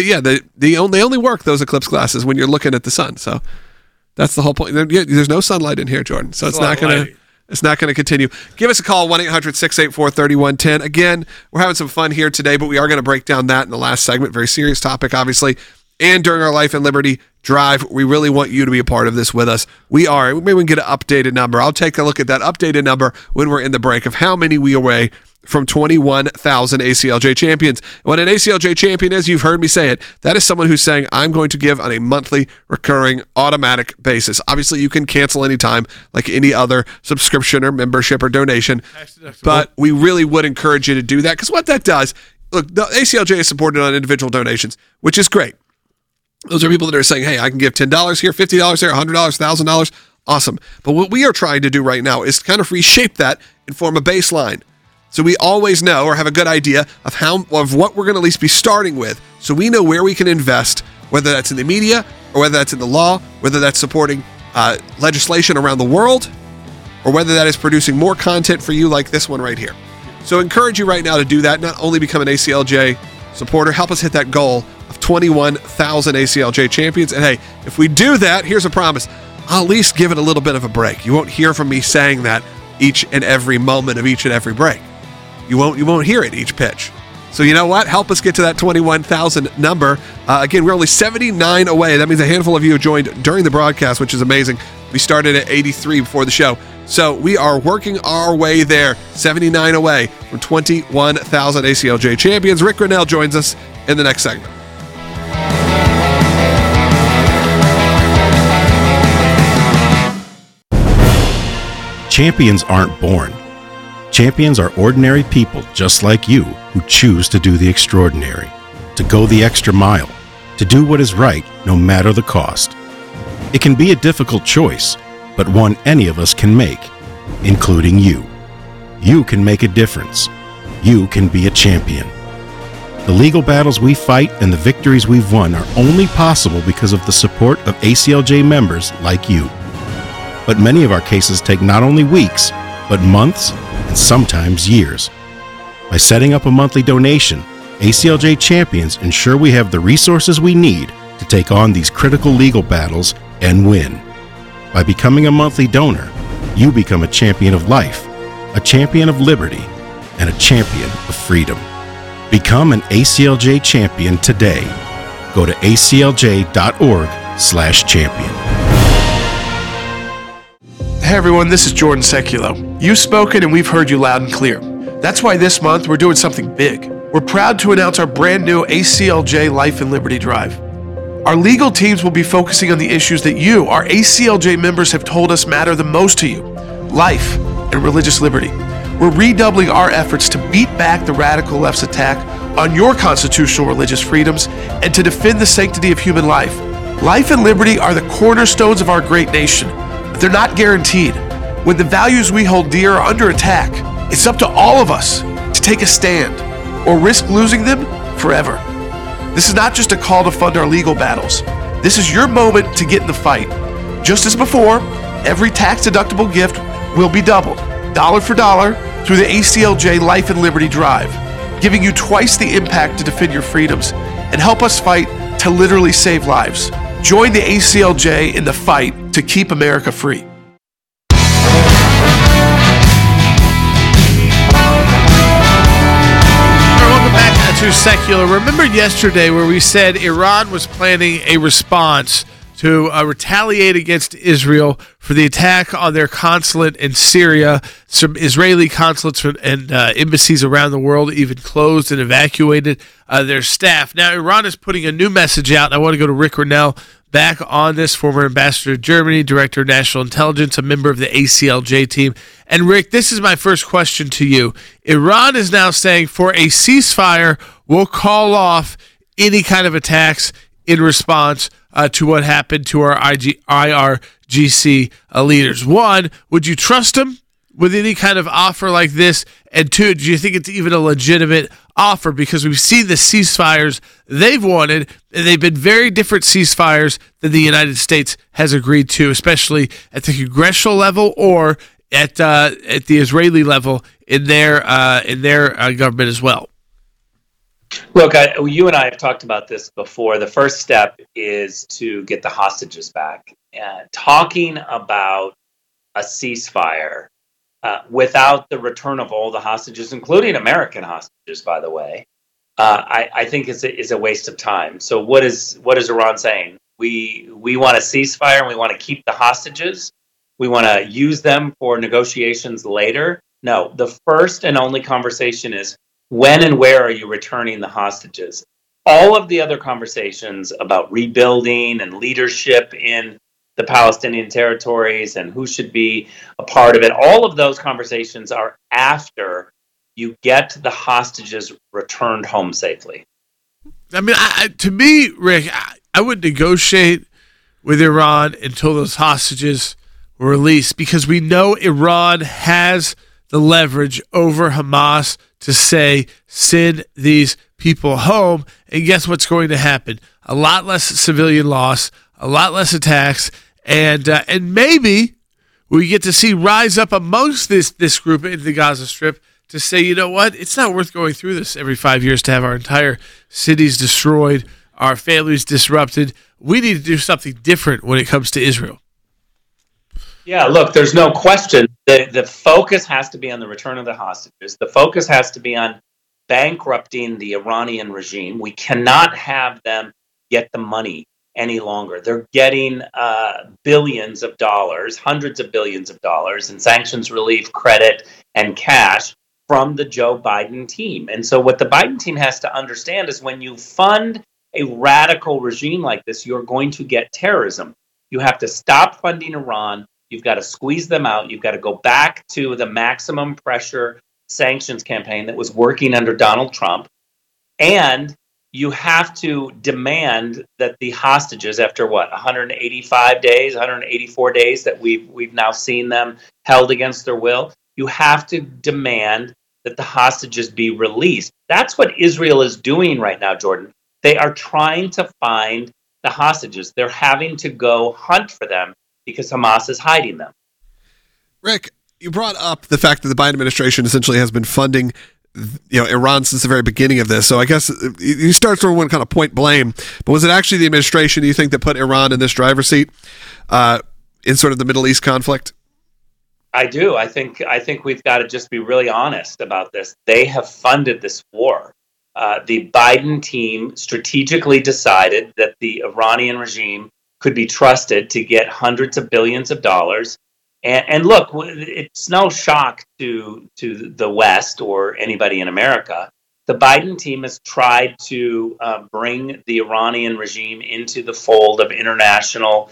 They only work, those Eclipse glasses, when you're looking at the sun. So that's the whole point. There's no sunlight in here, Jordan. So it's not going to... It's not going to continue. Give us a call, 1-800-684-3110. Again, we're having some fun here today, but we are going to break down that in the last segment. Very serious topic, obviously. And during our Life and Liberty Drive, we really want you to be a part of this with us. We are. Maybe we can get an updated number. I'll take a look at that updated number when we're in the break of how many we away from 21,000 ACLJ champions. What an ACLJ champion is, you've heard me say it, that is someone who's saying, I'm going to give on a monthly, recurring, automatic basis. Obviously, you can cancel anytime, like any other subscription or membership or donation, but we really would encourage you to do that, because what that does, look, the ACLJ is supported on individual donations, which is great. Those are people that are saying, hey, I can give $10 here, $50 here, $100, $1,000. Awesome. But what we are trying to do right now is kind of reshape that and form a baseline. So we always know or have a good idea of what we're going to at least be starting with. So we know where we can invest, whether that's in the media or whether that's in the law, whether that's supporting legislation around the world, or whether that is producing more content for you like this one right here. So I encourage you right now to do that. Not only become an ACLJ supporter, help us hit that goal of 21,000 ACLJ champions. And hey, if we do that, here's a promise. I'll at least give it a little bit of a break. You won't hear from me saying that each and every moment of each and every break. You won't hear it each pitch. So you know what? Help us get to that 21,000 number. Again, we're only 79 away. That means a handful of you have joined during the broadcast, which is amazing. We started at 83 before the show. So we are working our way there, 79 away from 21,000 ACLJ champions. Rick Grinnell joins us in the next segment. Champions aren't born. Champions are ordinary people just like you who choose to do the extraordinary, to go the extra mile, to do what is right no matter the cost. It can be a difficult choice, but one any of us can make, including you. You can make a difference. You can be a champion. The legal battles we fight and the victories we've won are only possible because of the support of ACLJ members like you. But many of our cases take not only weeks, but months and sometimes years. By setting up a monthly donation, ACLJ Champions ensure we have the resources we need to take on these critical legal battles and win. By becoming a monthly donor, you become a champion of life, a champion of liberty, and a champion of freedom. Become an ACLJ champion today. Go to aclj.org/champion. Hey everyone, this is Jordan Seculo. You've spoken and we've heard you loud and clear. That's why this month we're doing something big. We're proud to announce our brand new ACLJ Life and Liberty Drive. Our legal teams will be focusing on the issues that you, our ACLJ members, have told us matter the most to you: life and religious liberty. We're redoubling our efforts to beat back the radical left's attack on your constitutional religious freedoms and to defend the sanctity of human life. Life and liberty are the cornerstones of our great nation, but they're not guaranteed. When the values we hold dear are under attack, it's up to all of us to take a stand or risk losing them forever. This is not just a call to fund our legal battles. This is your moment to get in the fight. Just as before, every tax-deductible gift will be doubled, dollar for dollar, through the ACLJ Life and Liberty Drive, giving you twice the impact to defend your freedoms and help us fight to literally save lives. Join the ACLJ in the fight to keep America free. Welcome back to Secular. Remember yesterday where we said Iran was planning a response to retaliate against Israel for the attack on their consulate in Syria. Some Israeli consulates and embassies around the world even closed and evacuated their staff. Now, Iran is putting a new message out, and I want to go to Rick Renell back on this, former ambassador to Germany, director of national intelligence, a member of the ACLJ team. And Rick, this is my first question to you. Iran is now saying for a ceasefire, we'll call off any kind of attacks in response to what happened to our IRGC leaders. One, would you trust them with any kind of offer like this? And two, do you think it's even a legitimate offer? Because we've seen the ceasefires they've wanted, and they've been very different ceasefires than the United States has agreed to, especially at the congressional level or at the Israeli level in their government as well. Look, you and I have talked about this before. The first step is to get the hostages back. Talking about a ceasefire without the return of all the hostages, including American hostages, by the way, I think is a waste of time. So what is Iran saying? We want a ceasefire and we want to keep the hostages. We want to use them for negotiations later. No, the first and only conversation is, when and where are you returning the hostages? All of the other conversations about rebuilding and leadership in the Palestinian territories and who should be a part of it, all of those conversations are after you get the hostages returned home safely. I mean, to me, Rick, I would negotiate with Iran until those hostages were released, because we know Iran has the leverage over Hamas to say, send these people home. And guess what's going to happen? A lot less civilian loss, a lot less attacks, and maybe we get to see rise up amongst this group in the Gaza Strip to say, you know what? It's not worth going through this every 5 years to have our entire cities destroyed, our families disrupted. We need to do something different when it comes to Israel. Yeah, look, there's no question. The focus has to be on the return of the hostages. The focus has to be on bankrupting the Iranian regime. We cannot have them get the money any longer. They're getting billions of dollars, hundreds of billions of dollars in sanctions relief, credit, and cash from the Joe Biden team. And so what the Biden team has to understand is when you fund a radical regime like this, you're going to get terrorism. You have to stop funding Iran. You've got to squeeze them out. You've got to go back to the maximum pressure sanctions campaign that was working under Donald Trump. And you have to demand that the hostages, after 185 days, 184 days that we've now seen them held against their will, you have to demand that the hostages be released. That's what Israel is doing right now, Jordan. They are trying to find the hostages. They're having to go hunt for them because Hamas is hiding them. Rick, you brought up the fact that the Biden administration essentially has been funding Iran since the very beginning of this. So I guess you start from one kind of point blame, but was it actually the administration, do you think, that put Iran in this driver's seat in sort of the Middle East conflict? I do. I think we've got to just be really honest about this. They have funded this war. The Biden team strategically decided that the Iranian regime could be trusted to get hundreds of billions of dollars. And look, it's no shock to the West or anybody in America. The Biden team has tried to bring the Iranian regime into the fold of international,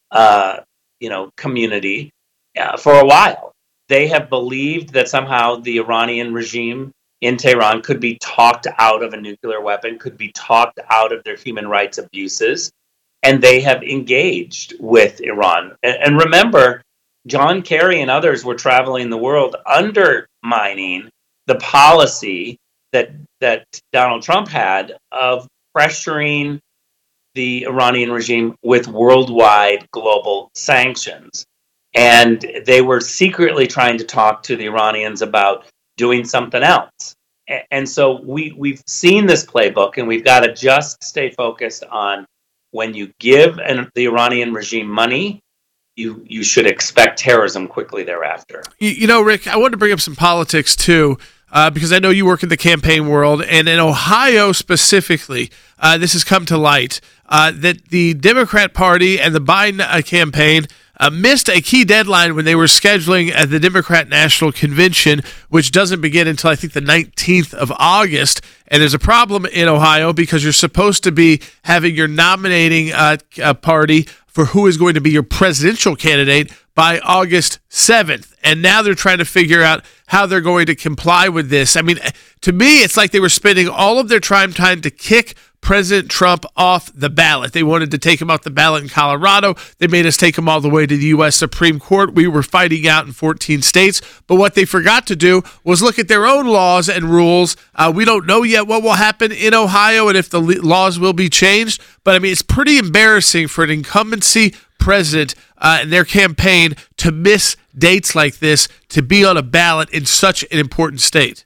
community for a while. They have believed that somehow the Iranian regime in Tehran could be talked out of a nuclear weapon, could be talked out of their human rights abuses, and they have engaged with Iran. And remember, John Kerry and others were traveling the world undermining the policy that Donald Trump had of pressuring the Iranian regime with worldwide global sanctions. And they were secretly trying to talk to the Iranians about doing something else. And so we've seen this playbook, and we've got to just stay focused on when you give the Iranian regime money, you should expect terrorism quickly thereafter. Rick, I wanted to bring up some politics too, because I know you work in the campaign world, and in Ohio specifically, this has come to light that the Democrat Party and the Biden campaign missed a key deadline when they were scheduling at the Democrat National Convention, which doesn't begin until I think the 19th of August. And there's a problem in Ohio because you're supposed to be having your nominating party for who is going to be your presidential candidate by August 7th. And now they're trying to figure out how they're going to comply with this. I mean, to me, it's like they were spending all of their time trying to kick President Trump off the ballot. They wanted to take him off the ballot in Colorado. They made us take him all the way to the U.S. Supreme Court. We were fighting out in 14 states. But what they forgot to do was look at their own laws and rules. We don't know yet what will happen in Ohio and if the laws will be changed. But, I mean, it's pretty embarrassing for an incumbency president and their campaign to miss dates like this to be on a ballot in such an important state.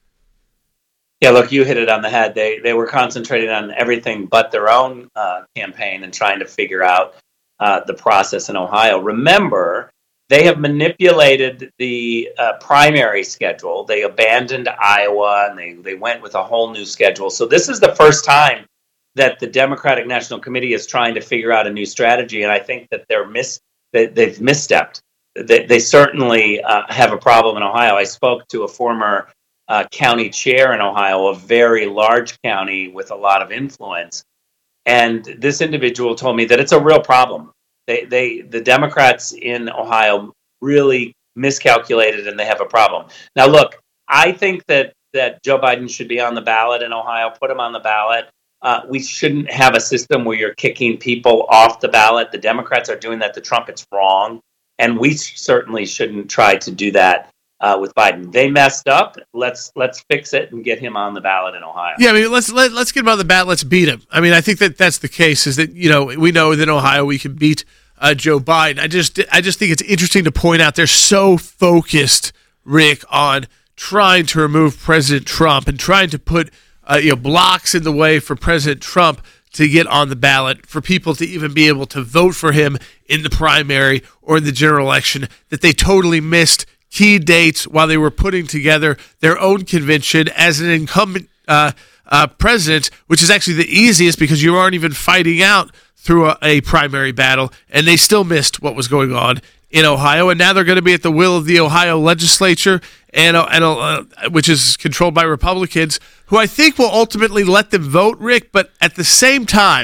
Yeah, look, you hit it on the head. They were concentrating on everything but their own campaign and trying to figure out the process in Ohio. Remember, they have manipulated the primary schedule. They abandoned Iowa, and they went with a whole new schedule. So this is the first time that the Democratic National Committee is trying to figure out a new strategy, and I think that they've misstepped. They certainly have a problem in Ohio. I spoke to a former county chair in Ohio, a very large county with a lot of influence. And this individual told me that it's a real problem. The Democrats in Ohio really miscalculated, and they have a problem. Now, look, I think that Joe Biden should be on the ballot in Ohio. Put him on the ballot. We shouldn't have a system where you're kicking people off the ballot. The Democrats are doing that to Trump. It's wrong. And we certainly shouldn't try to do that with Biden. They messed up. Let's fix it and get him on the ballot in Ohio. Yeah, I mean, let's get him on the ballot. Let's beat him. I mean, I think that's the case. Is that we know that in Ohio we can beat Joe Biden. I just think it's interesting to point out they're so focused, Rick, on trying to remove President Trump and trying to put blocks in the way for President Trump to get on the ballot, for people to even be able to vote for him in the primary or in the general election, that they totally missed key dates while they were putting together their own convention as an incumbent president, which is actually the easiest because you aren't even fighting out through a primary battle, and they still missed what was going on in Ohio, and now they're going to be at the will of the Ohio legislature, and which is controlled by Republicans, who I think will ultimately let them vote, Rick, but at the same time,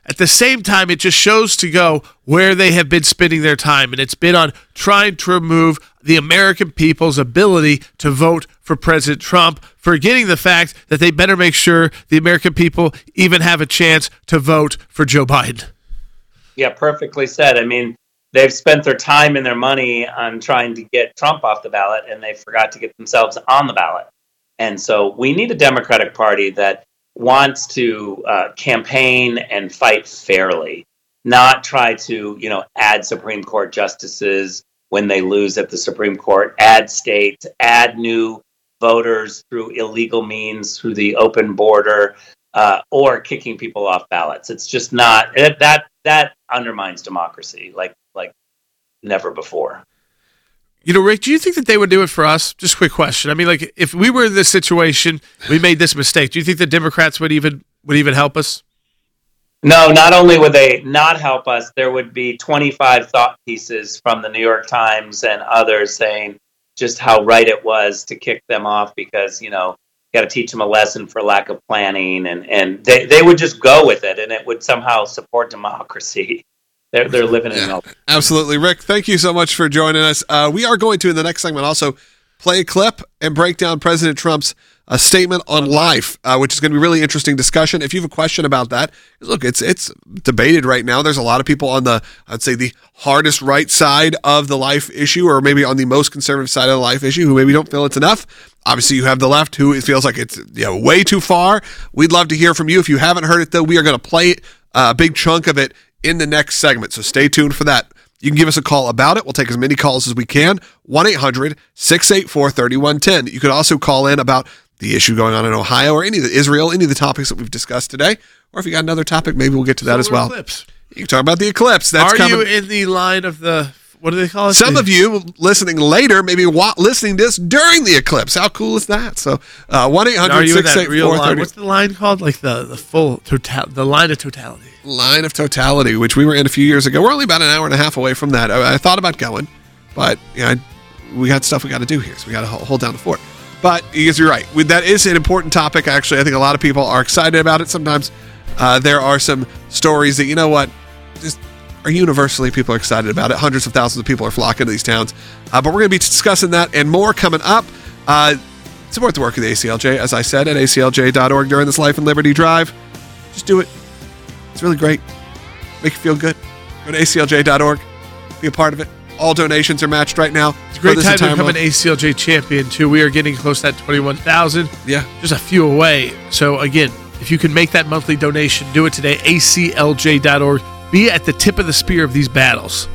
At the same time, it just shows to go where they have been spending their time, and it's been on trying to remove the American people's ability to vote for President Trump, forgetting the fact that they better make sure the American people even have a chance to vote for Joe Biden. Yeah, perfectly said. I mean, they've spent their time and their money on trying to get Trump off the ballot, and they forgot to get themselves on the ballot. And so we need a Democratic Party that wants to campaign and fight fairly, not try to, add Supreme Court justices when they lose at the Supreme Court, add states, add new voters through illegal means, through the open border, or kicking people off ballots. It's just not that undermines democracy like never before. Rick, do you think that they would do it for us? Just a quick question. I mean, like, if we were in this situation, we made this mistake, do you think the Democrats would even help us? No, not only would they not help us, there would be 25 thought pieces from the New York Times and others saying just how right it was to kick them off because, got to teach them a lesson for lack of planning. And they would just go with it, and it would somehow support democracy. They're living in an Absolutely. Rick, thank you so much for joining us. We are going to, in the next segment, also play a clip and break down President Trump's statement on life, which is going to be a really interesting discussion. If you have a question about that, look, it's debated right now. There's a lot of people on I'd say the hardest right side of the life issue, or maybe on the most conservative side of the life issue, who maybe don't feel it's enough. Obviously, you have the left who it feels like it's way too far. We'd love to hear from you. If you haven't heard it, though, we are going to play a big chunk of it in the next segment, so stay tuned for that. You can give us a call about it. We'll take as many calls as we can, 1-800-684-3110. You could also call in about the issue going on in Ohio or Israel, any of the topics that we've discussed today. Or if you got another topic, maybe we'll get to that as well. Eclipse. You can talk about the eclipse. That's Are coming. you in the line of the, what do they call it? Some of you listening later, maybe listening to this during the eclipse. How cool is that? So 1-800-684-3110. What's the line called? Like the full total, the line of totality. Line of Totality, which we were in a few years ago. We're only about an hour and a half away from that. I thought about going, but we got stuff we got to do here, so we got to hold down the fort. But you're right. That is an important topic, actually. I think a lot of people are excited about it. Sometimes there are some stories that, just are universally people are excited about it. Hundreds of thousands of people are flocking to these towns. But we're going to be discussing that and more coming up. Support the work of the ACLJ, as I said, at aclj.org during this Life and Liberty Drive. Just do it. It's really great. Make you feel good. Go to aclj.org. Be a part of it. All donations are matched right now. It's a great time to become an ACLJ champion, too. We are getting close to that 21,000. Yeah. Just a few away. So, again, if you can make that monthly donation, do it today. aclj.org. Be at the tip of the spear of these battles.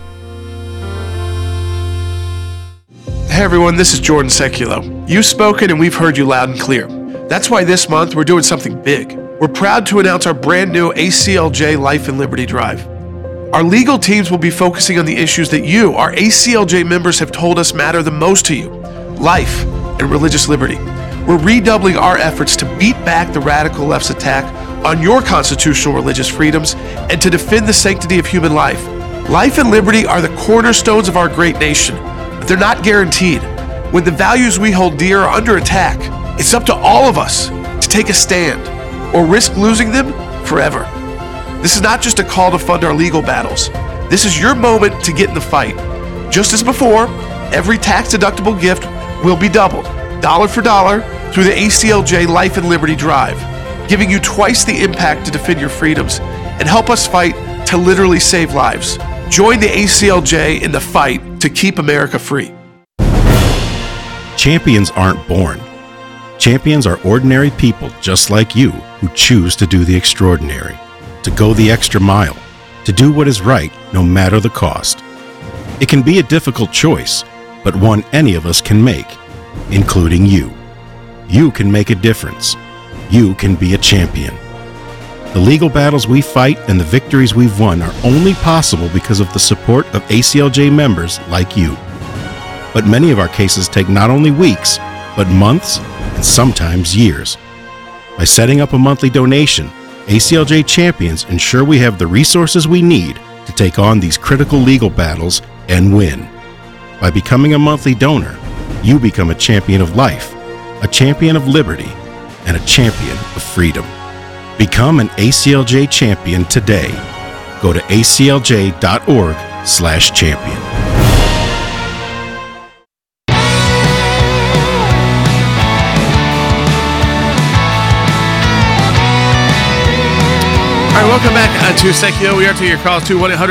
Hey, everyone. This is Jordan Seculo. You've spoken, and we've heard you loud and clear. That's why this month we're doing something big. We're proud to announce our brand new ACLJ Life and Liberty Drive. Our legal teams will be focusing on the issues that you, our ACLJ members, have told us matter the most to you: life and religious liberty. We're redoubling our efforts to beat back the radical left's attack on your constitutional religious freedoms and to defend the sanctity of human life. Life and liberty are the cornerstones of our great nation, but they're not guaranteed. When the values we hold dear are under attack, it's up to all of us to take a stand or risk losing them forever. This is not just a call to fund our legal battles. This is your moment to get in the fight. Just as before, every tax-deductible gift will be doubled, dollar for dollar, through the ACLJ Life and Liberty Drive, giving you twice the impact to defend your freedoms and help us fight to literally save lives. Join the ACLJ in the fight to keep America free. Champions aren't born. Champions are ordinary people just like you who choose to do the extraordinary, to go the extra mile, to do what is right no matter the cost. It can be a difficult choice, but one any of us can make, including you. You can make a difference. You can be a champion. The legal battles we fight and the victories we've won are only possible because of the support of ACLJ members like you. But many of our cases take not only weeks, but months and sometimes years. By setting up a monthly donation, ACLJ champions ensure we have the resources we need to take on these critical legal battles and win. By becoming a monthly donor, you become a champion of life, a champion of liberty, and a champion of freedom. Become an ACLJ champion today. Go to aclj.org/champion. All right, welcome back to Secchio. We are to your calls,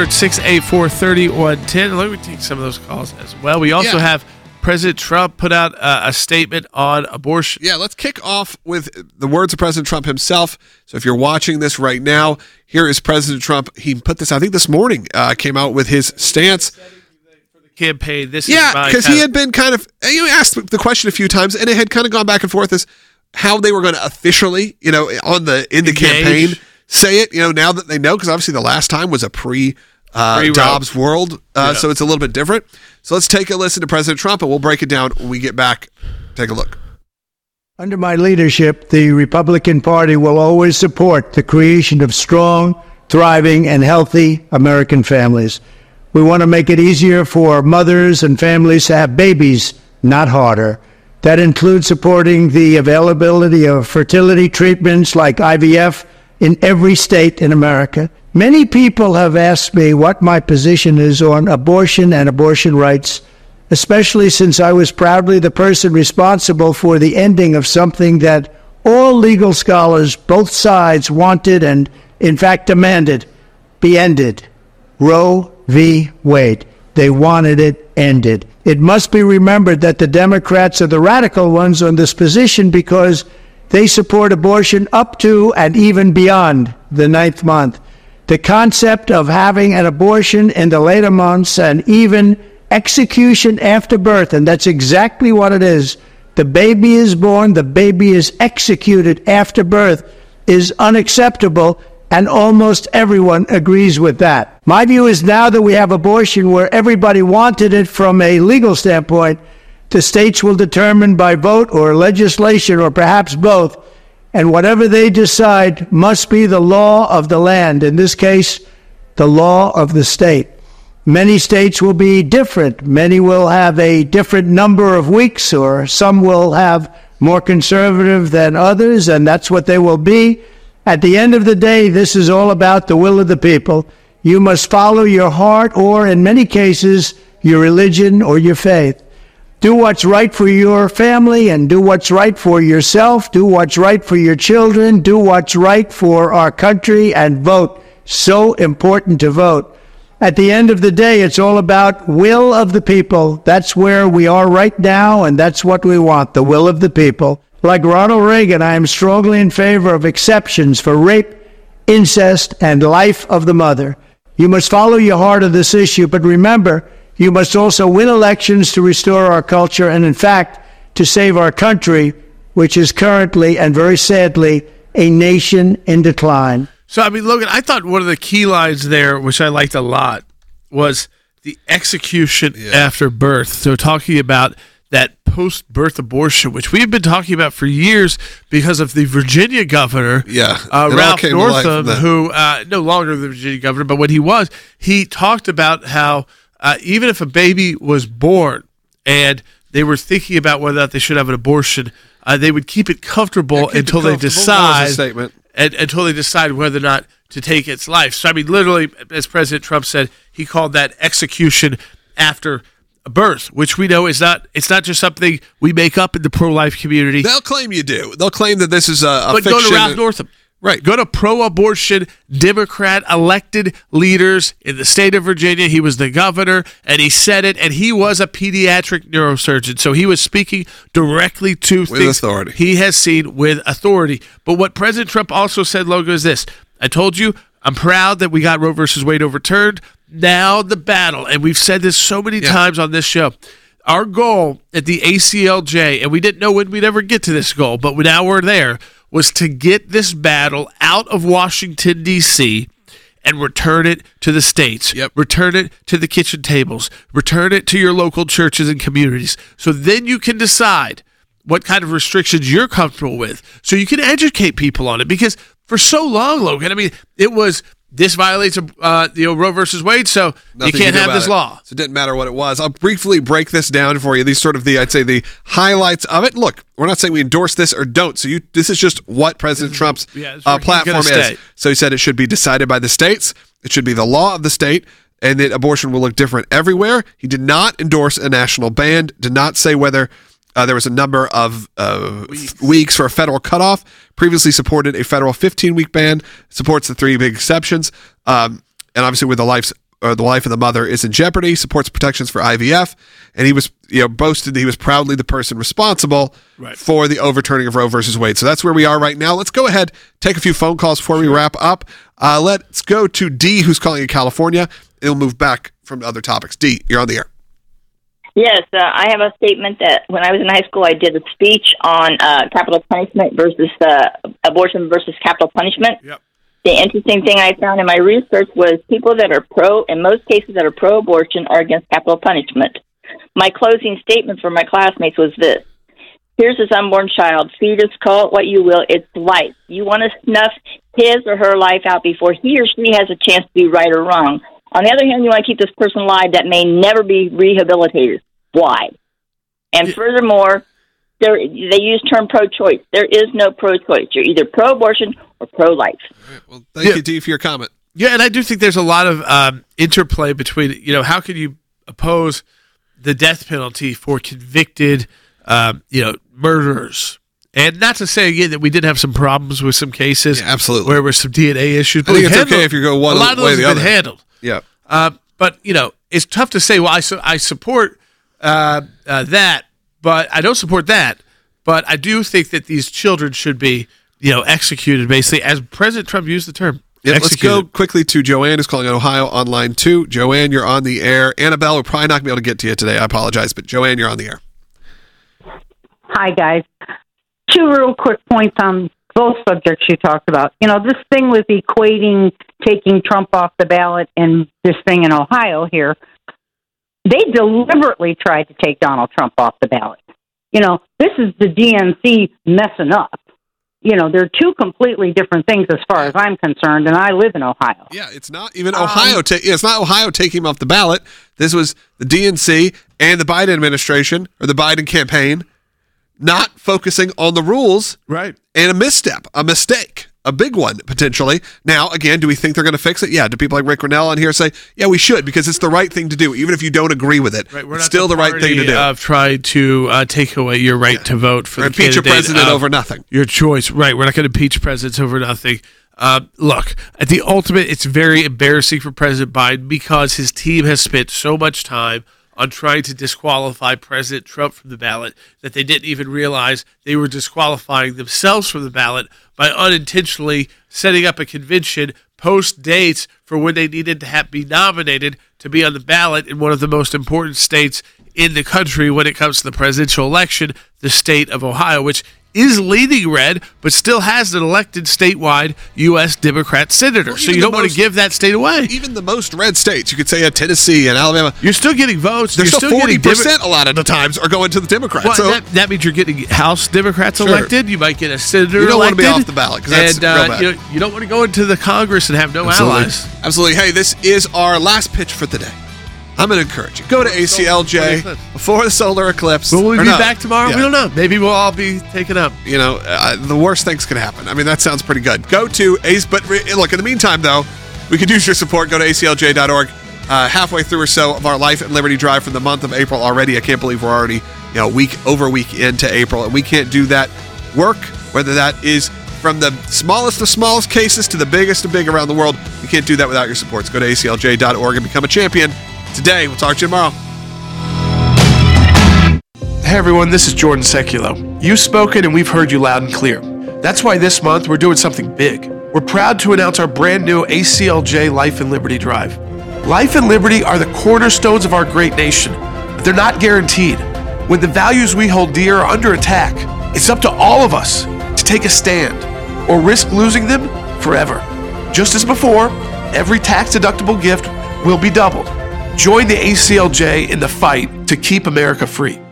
1-800-684-3110. Let me take some of those calls as well. We also have President Trump put out a statement on abortion. Yeah, let's kick off with the words of President Trump himself. So if you're watching this right now, here is President Trump. He put this, I think this morning, came out with his stance. For the campaign, because he had been kind of, you asked the question a few times, and it had kind of gone back and forth as how they were going to officially, in the campaign, say it, now that they know, because obviously the last time was a pre-Dobbs world, so it's a little bit different. So let's take a listen to President Trump, and we'll break it down when we get back. Take a look. Under my leadership, the Republican Party will always support the creation of strong, thriving, and healthy American families. We want to make it easier for mothers and families to have babies, not harder. That includes supporting the availability of fertility treatments like IVF in every state in America. Many people have asked me what my position is on abortion and abortion rights, especially since I was proudly the person responsible for the ending of something that all legal scholars, both sides, wanted and, in fact, demanded be ended. Roe v. Wade. They wanted it ended. It must be remembered that the Democrats are the radical ones on this position because they support abortion up to and even beyond the 9th month. The concept of having an abortion in the later months and even execution after birth, and that's exactly what it is. The baby is born, the baby is executed after birth, is unacceptable, and almost everyone agrees with that. My view is now that we have abortion where everybody wanted it from a legal standpoint, the states will determine by vote or legislation or perhaps both, and whatever they decide must be the law of the land, in this case, the law of the state. Many states will be different. Many will have a different number of weeks, or some will have more conservative than others, and that's what they will be. At the end of the day, this is all about the will of the people. You must follow your heart or, in many cases, your religion or your faith. Do what's right for your family and do what's right for yourself. Do what's right for your children. Do what's right for our country and vote. So important to vote. At the end of the day, it's all about will of the people. That's where we are right now, and that's what we want, the will of the people. Like Ronald Reagan, I am strongly in favor of exceptions for rape, incest, and life of the mother. You must follow your heart on this issue, but remember, you must also win elections to restore our culture and, in fact, to save our country, which is currently, and very sadly, a nation in decline. So, Logan, I thought one of the key lines there, which I liked a lot, was the execution after birth. So talking about that post-birth abortion, which we've been talking about for years because of the Virginia governor, Ralph Northam, who no longer the Virginia governor, but when he was, he talked about how even if a baby was born and they were thinking about whether or not they should have an abortion, they would keep it comfortable until they decide until they decide whether or not to take its life. So, literally, as President Trump said, he called that execution after birth, which we know it's not just something we make up in the pro-life community. They'll claim you do. They'll claim that this is a but fiction. Go to Ralph Northam. Right. Go to pro-abortion Democrat elected leaders in the state of Virginia. He was the governor, and he said it, and he was a pediatric neurosurgeon. So he was speaking directly to things authority. He has seen with authority. But what President Trump also said, Logan, is this. I told you, I'm proud that we got Roe versus Wade overturned. Now the battle, and we've said this so many times on this show, our goal at the ACLJ, and we didn't know when we'd ever get to this goal, but now we're there, was to get this battle out of Washington, D.C., and return it to the states. Return it to the kitchen tables. Return it to your local churches and communities. So then you can decide what kind of restrictions you're comfortable with. So you can educate people on it. Because for so long, Logan, it was this violates Roe versus Wade, so Nothing you can't do have about this it. law. So it didn't matter what it was. I'll briefly break this down for you. These sort of I'd say the highlights of it. Look, we're not saying we endorse this or don't. So this is just what President Trump's platform is. So he said it should be decided by the states. It should be the law of the state, and that abortion will look different everywhere. He did not endorse a national ban, did not say whether there was a number of weeks for a federal cutoff. Previously supported a federal 15-week ban. Supports the 3 big exceptions. And obviously, where the life of the mother is in jeopardy. Supports protections for IVF. And he was, boasted that he was proudly the person responsible for the overturning of Roe versus Wade. So that's where we are right now. Let's go ahead, take a few phone calls before we wrap up. Let's go to D, who's calling in California. It'll move back from other topics. D, you're on the air. Yes, I have a statement that when I was in high school, I did a speech on capital punishment versus abortion versus capital punishment. Yep. The interesting thing I found in my research was people that are in most cases that are pro-abortion are against capital punishment. My closing statement for my classmates was this. Here's this unborn child, fetus, call it what you will, it's life. You want to snuff his or her life out before he or she has a chance to be right or wrong. On the other hand, you want to keep this person alive that may never be rehabilitated. Why? And furthermore, they use term pro-choice. There is no pro-choice. You're either pro-abortion or pro-life. All right, well, thank you, Dee, for your comment. Yeah, and I do think there's a lot of interplay between, how can you oppose the death penalty for convicted, murderers? And not to say, again, that we did have some problems with some cases. Yeah, absolutely. Where there were some DNA issues. I think it's okay if you go one way or the other. A lot of those have been handled. Yeah. But, it's tough to say, well, I support that, but I don't support that. But I do think that these children should be, executed, basically, as President Trump used the term. Yeah, let's go quickly to Joanne, who's calling in Ohio on line 2. Joanne, you're on the air. Annabelle, we're probably not going to be able to get to you today. I apologize, but Joanne, you're on the air. Hi, guys. 2 real quick points on both subjects you talked about. This thing with equating taking Trump off the ballot and this thing in Ohio here, they deliberately tried to take Donald Trump off the ballot. This is the DNC messing up. They're 2 completely different things as far as I'm concerned, and I live in Ohio. Yeah, it's not even Ohio. It's not Ohio taking him off the ballot. This was the DNC and the Biden administration, or the Biden campaign, not focusing on the rules. Right. And a misstep, a mistake, a big one, potentially. Now, again, do we think they're going to fix it? Yeah. Do people like Rick Grinnell on here say, yeah, we should, because it's the right thing to do, even if you don't agree with it. Right. We're it's not still the right thing to do. Of trying to take away your right to vote for or the impeach a president over nothing. Your choice. Right. We're not going to impeach presidents over nothing. Look, at the ultimate, it's very embarrassing for President Biden because his team has spent so much time on trying to disqualify President Trump from the ballot that they didn't even realize they were disqualifying themselves from the ballot by unintentionally setting up a convention post dates for when they needed to be nominated to be on the ballot in one of the most important states in the country when it comes to the presidential election, the state of Ohio, which is leaning red, but still has an elected statewide U.S. Democrat senator. So you don't want to give that state away. Even the most red states, you could say Tennessee and Alabama. You're still getting votes. They're still 40% a lot of the times are going to the Democrats. Well, so that means you're getting House Democrats elected. You might get a senator elected. You don't want to be off the ballot because that's real bad. You don't want to go into the Congress and have no allies. Absolutely. Hey, this is our last pitch for the day. I'm going to encourage you. Go to ACLJ before the solar eclipse. Will we be back tomorrow? Yeah. We don't know. Maybe we'll all be taken up. The worst things can happen. I mean, that sounds pretty good. Go to ACE. But look, in the meantime, though, we could use your support. Go to ACLJ.org. Halfway through or so of our Life and Liberty Drive for the month of April already. I can't believe we're already over a week into April, and we can't do that work, whether that is from the smallest of smallest cases to the biggest of big around the world. We can't do that without your support. So go to ACLJ.org and become a champion today. We'll talk to you tomorrow. Hey everyone, this is Jordan Seculo. You've spoken and we've heard you loud and clear. That's why this month we're doing something big. We're proud to announce our brand new ACLJ Life and Liberty Drive. Life and liberty are the cornerstones of our great nation, but they're not guaranteed. When the values we hold dear are under attack, it's up to all of us to take a stand or risk losing them forever. Just as before, every tax-deductible gift will be doubled. Join the ACLJ in the fight to keep America free.